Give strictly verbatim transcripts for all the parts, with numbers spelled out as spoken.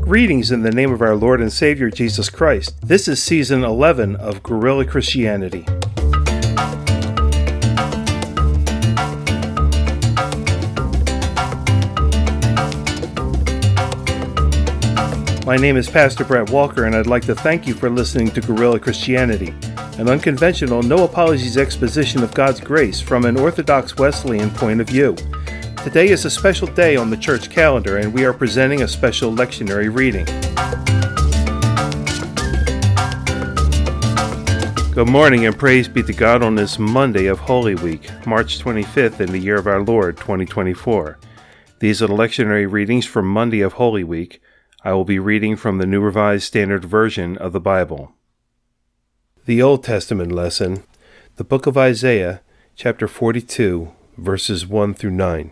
Greetings in the name of our Lord and Savior Jesus Christ. This is season eleven of Guerrilla Christianity. My name is Pastor Brett Walker, and I'd like to thank you for listening to Guerrilla Christianity, an unconventional, no apologies exposition of God's grace from an Orthodox Wesleyan point of view. Today is a special day on the church calendar, and we are presenting a special lectionary reading. Good morning, and praise be to God on this Monday of Holy Week, March twenty-fifth in the year of our Lord, twenty twenty-four. These are the lectionary readings for Monday of Holy Week. I will be reading from the New Revised Standard Version of the Bible. The Old Testament lesson, the book of Isaiah, chapter forty-two, verses one through nine.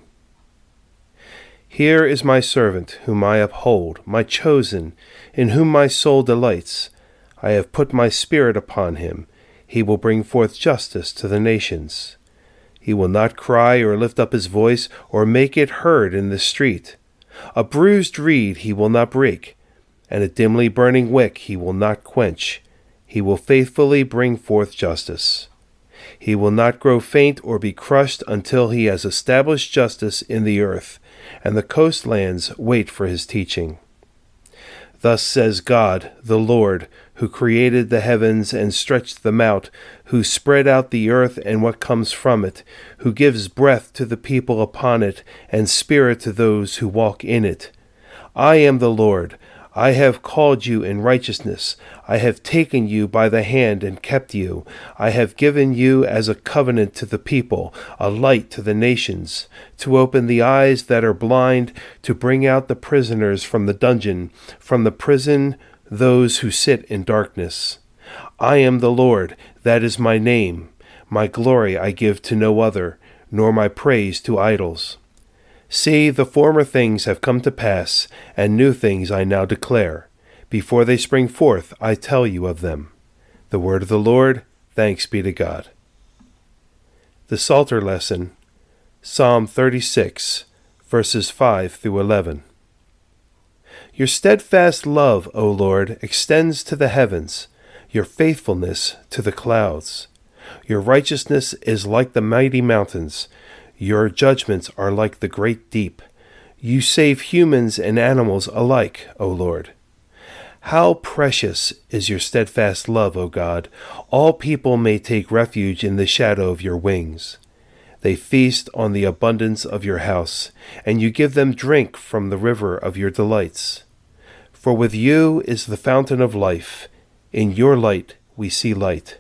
Here is my servant, whom I uphold, my chosen, in whom my soul delights. I have put my spirit upon him. He will bring forth justice to the nations. He will not cry or lift up his voice or make it heard in the street. A bruised reed he will not break, and a dimly burning wick he will not quench. He will faithfully bring forth justice. He will not grow faint or be crushed until he has established justice in the earth, and the coastlands wait for his teaching. Thus says God, the Lord, who created the heavens and stretched them out, who spread out the earth and what comes from it, who gives breath to the people upon it, and spirit to those who walk in it. I am the Lord. I have called you in righteousness. I have taken you by the hand and kept you. I have given you as a covenant to the people, a light to the nations, to open the eyes that are blind, to bring out the prisoners from the dungeon, from the prison those who sit in darkness. I am the Lord, that is my name. My glory I give to no other, nor my praise to idols. See, the former things have come to pass, and new things I now declare. Before they spring forth, I tell you of them. The word of the Lord, thanks be to God. The Psalter lesson, Psalm thirty-six, verses five through eleven. Your steadfast love, O Lord, extends to the heavens, your faithfulness to the clouds. Your righteousness is like the mighty mountains. Your judgments are like the great deep. You save humans and animals alike, O Lord. How precious is your steadfast love, O God! All people may take refuge in the shadow of your wings. They feast on the abundance of your house, and you give them drink from the river of your delights. For with you is the fountain of life. In your light we see light.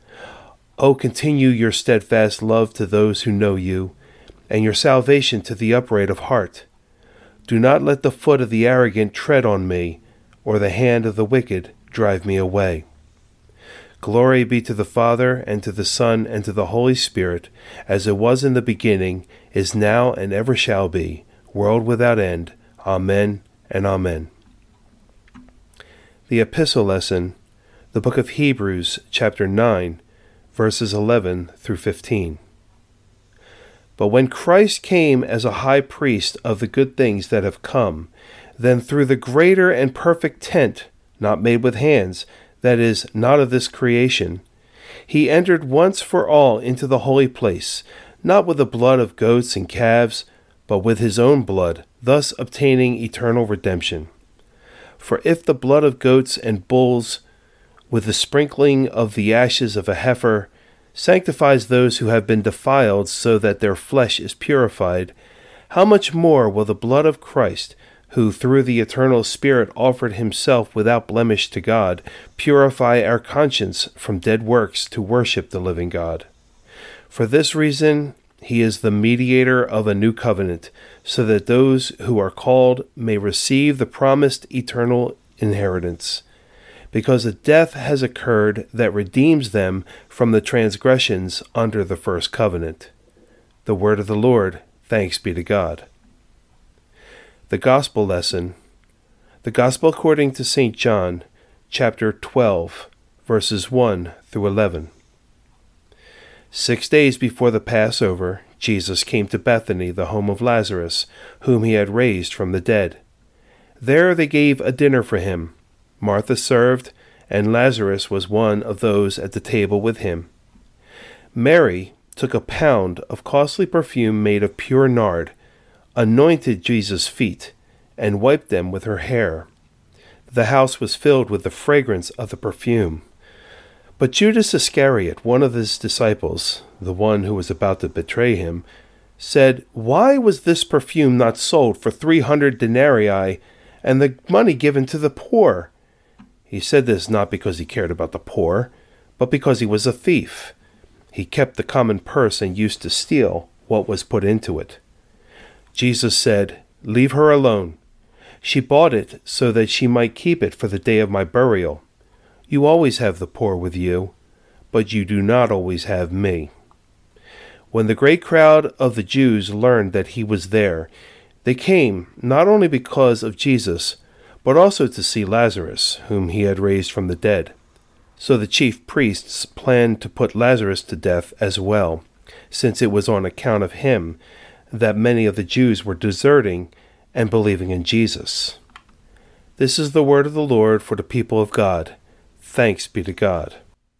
O continue your steadfast love to those who know you, and your salvation to the upright of heart. Do not let the foot of the arrogant tread on me, or the hand of the wicked drive me away. Glory be to the Father, and to the Son, and to the Holy Spirit, as it was in the beginning, is now, and ever shall be, world without end. Amen and amen. The Epistle lesson, the book of Hebrews, chapter nine, verses eleven through fifteen. But when Christ came as a high priest of the good things that have come, then through the greater and perfect tent, not made with hands, that is, not of this creation, he entered once for all into the holy place, not with the blood of goats and calves, but with his own blood, thus obtaining eternal redemption. For if the blood of goats and bulls, with the sprinkling of the ashes of a heifer, sanctifies those who have been defiled so that their flesh is purified, how much more will the blood of Christ, who through the eternal Spirit offered himself without blemish to God, purify our conscience from dead works to worship the living God? For this reason he is the mediator of a new covenant, so that those who are called may receive the promised eternal inheritance. Because a death has occurred that redeems them from the transgressions under the first covenant. The word of the Lord, thanks be to God. The Gospel lesson, the Gospel according to Saint John, chapter twelve, verses one through eleven. Six days before the Passover, Jesus came to Bethany, the home of Lazarus, whom he had raised from the dead. There they gave a dinner for him. Martha served, and Lazarus was one of those at the table with him. Mary took a pound of costly perfume made of pure nard, anointed Jesus' feet, and wiped them with her hair. The house was filled with the fragrance of the perfume. But Judas Iscariot, one of his disciples, the one who was about to betray him, said, "Why was this perfume not sold for three hundred denarii and the money given to the poor?" He said this not because he cared about the poor, but because he was a thief. He kept the common purse and used to steal what was put into it. Jesus said, "Leave her alone. She bought it so that she might keep it for the day of my burial. You always have the poor with you, but you do not always have me." When the great crowd of the Jews learned that he was there, they came not only because of Jesus, but also to see Lazarus, whom he had raised from the dead. So the chief priests planned to put Lazarus to death as well, since it was on account of him that many of the Jews were deserting and believing in Jesus. This is the word of the Lord for the people of God. Thanks be to God.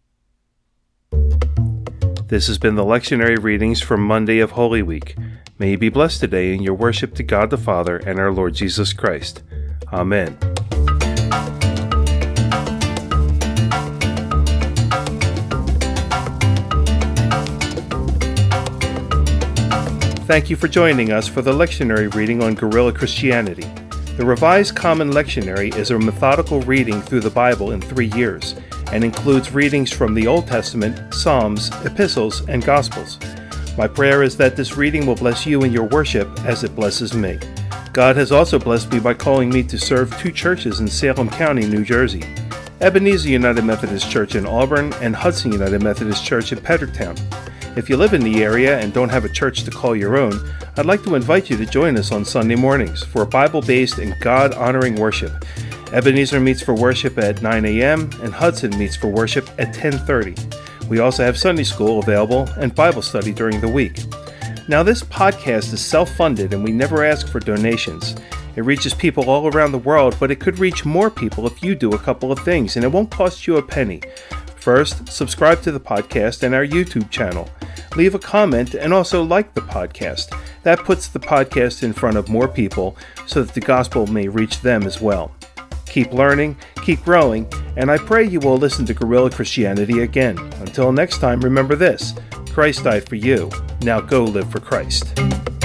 This has been the lectionary readings for Monday of Holy Week. May you be blessed today in your worship to God the Father and our Lord Jesus Christ. Amen. Thank you for joining us for the lectionary reading on Guerrilla Christianity. The Revised Common Lectionary is a methodical reading through the Bible in three years and includes readings from the Old Testament, Psalms, Epistles, and Gospels. My prayer is that this reading will bless you in your worship as it blesses me. God has also blessed me by calling me to serve two churches in Salem County, New Jersey, Ebenezer United Methodist Church in Auburn and Hudson United Methodist Church in Pedricktown. If you live in the area and don't have a church to call your own, I'd like to invite you to join us on Sunday mornings for a Bible-based and God-honoring worship. Ebenezer meets for worship at nine a.m. and Hudson meets for worship at ten thirty. We also have Sunday school available and Bible study during the week. Now, this podcast is self-funded and we never ask for donations. It reaches people all around the world, but it could reach more people if you do a couple of things, and it won't cost you a penny. First, subscribe to the podcast and our YouTube channel. Leave a comment and also like the podcast. That puts the podcast in front of more people so that the gospel may reach them as well. Keep learning, keep growing, and I pray you will listen to Guerrilla Christianity again. Until next time, remember this: Christ died for you. Now go live for Christ.